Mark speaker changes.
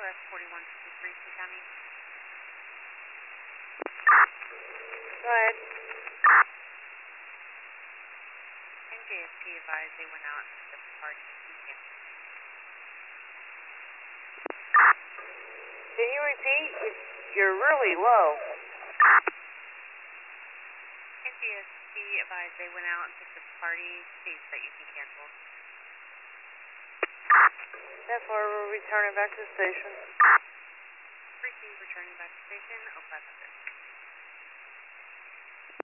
Speaker 1: Northwest 4153, King County.
Speaker 2: Go ahead.
Speaker 1: NJSP advised they went out to the party.
Speaker 2: Can you repeat? You're really low.
Speaker 1: NJSP advised they went out and picked up party seats that you can cancel.
Speaker 2: That's why we're returning back to the station.
Speaker 1: Returning back to station, 0500.